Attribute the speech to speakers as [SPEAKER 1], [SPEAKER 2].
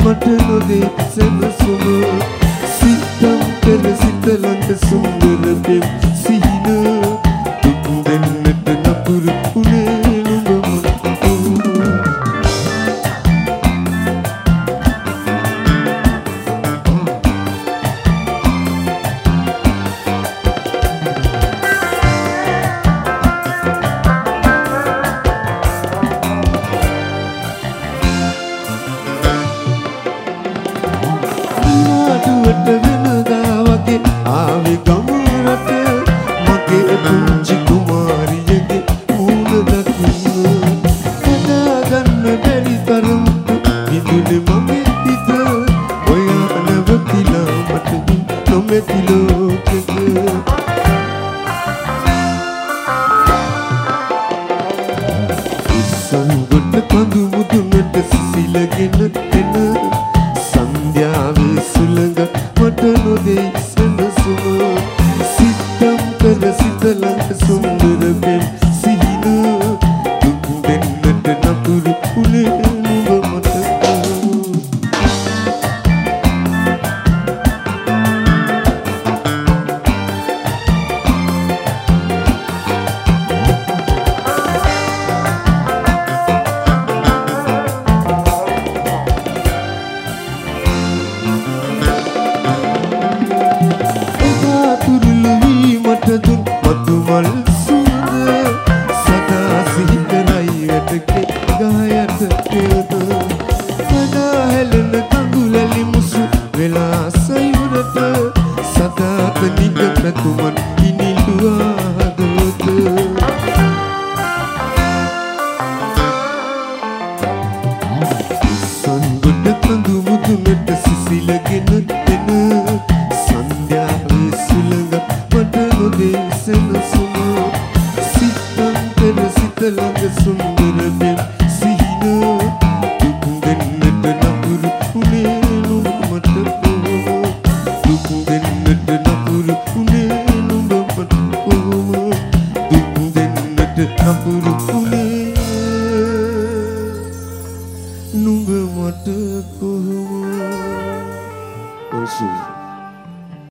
[SPEAKER 1] මට නොදේ සැනසුම සිතම් කර සිත ළඟ සුන්දර පෙම් සිහින දුක් දෙන්නට නපුරු උනේ නුඹ ට වෙනදා වගේ ආවේ ගමරට මගේ පුංචි කුමාරියගේ මූණ දකින්න හදාගන්න බැරි තරමට විඳුනේ මගේ හිත ඔයා නැවතිලා මට නොමැති ලෝකෙක ඉස්සන්ගොඩ කඳු මුදුනට සිසිලගෙන එන සන්ධ්‍යාවේ සුළඟ මට නොදේ සැනසුම සිතම් කර සිත ළඟ සුන්දර පෙම් සිහින දුක් දෙන්නට නපුරු උනේ නුඹ මට දුන් මතුමල් සුවඳ සදා සිහි කරයි වැටකේ ගහයට පෙරද සදා හැලෙන කඳුලැලි මුසු වෙලා සයුරට සදාත නිග පැතුමන් ඉනිලුවා හදවත සන්ගොඩ කඳු මුදුනට සිසිලගෙන එන සන්ධ්‍යාවේ සුළඟ මට නොදේ සැනසුම සිතම් කර සිත ළඟ සුන්දර පෙම් සිහින දුක් දෙන්නට නපුරු උනේ නුඹ මට කොහොම දුක් දෙන්නට නපුරු උනේ නුඹ මට කොහොම දුක් දෙන්නට නපුරු උනේ නුඹ මට කොහොම